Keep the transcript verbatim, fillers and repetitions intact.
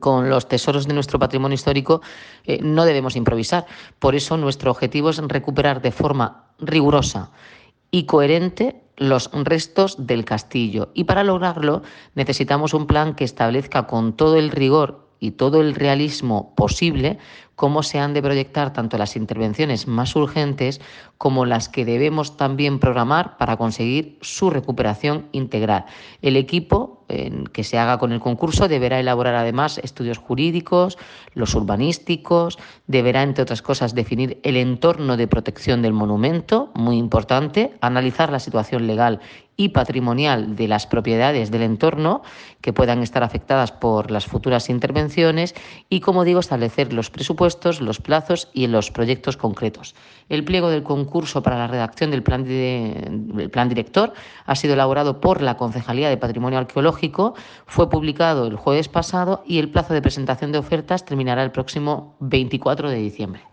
con los tesoros de nuestro patrimonio histórico, eh, no debemos improvisar. Por eso nuestro objetivo es recuperar de forma rigurosa y coherente los restos del castillo. Y para lograrlo necesitamos un plan que establezca con todo el rigor y todo el realismo posible cómo se han de proyectar tanto las intervenciones más urgentes como las que debemos también programar para conseguir su recuperación integral. El equipo eh, que se haga con el concurso deberá elaborar además estudios jurídicos, los urbanísticos, deberá, entre otras cosas, definir el entorno de protección del monumento, muy importante, analizar la situación legal y patrimonial de las propiedades del entorno que puedan estar afectadas por las futuras intervenciones y, como digo, establecer los presupuestos, los plazos y los proyectos concretos. El pliego del concurso para la redacción del plan, de, del plan director ha sido elaborado por la Concejalía de Patrimonio Arqueológico, fue publicado el jueves pasado y el plazo de presentación de ofertas terminará el próximo veinticuatro de diciembre.